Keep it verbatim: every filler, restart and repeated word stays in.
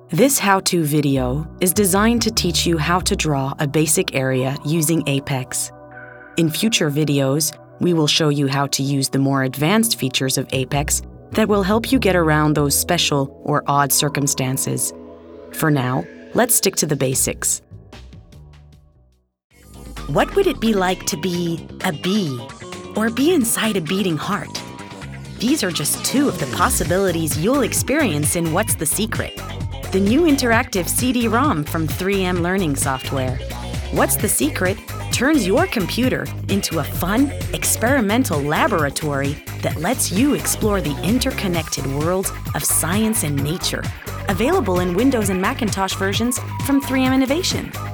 This how-to video is designed to teach you how to draw a basic area using Apex. In future videos, we will show you how to use the more advanced features of Apex that will help you get around those special or odd circumstances. For now, let's stick to the basics. What would it be like to be a bee or be inside a beating heart? These are just two of the possibilities you'll experience in What's the Secret, the new interactive C D ROM from three M Learning Software. What's the Secret turns your computer into a fun, experimental laboratory that lets you explore the interconnected worlds of science and nature. Available in Windows and Macintosh versions from three M Innovation.